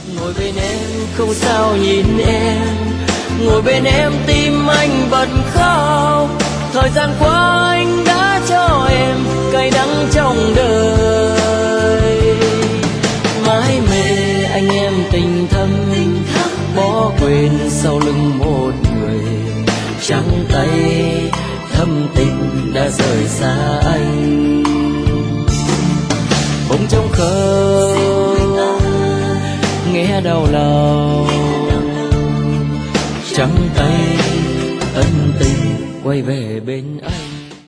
Ngồi bên em không sao nhìn em, ngồi bên em tim anh bật khóc. Thời gian qua anh đã cho em cay đắng trong đời. Mãi mê anh em tình thâm, bỏ quên sau lưng một người. Trắng tay thâm tình đã rời xa anh. Bỗng trống không nghe đau lòng, trắng tay ân tình quay về bên anh.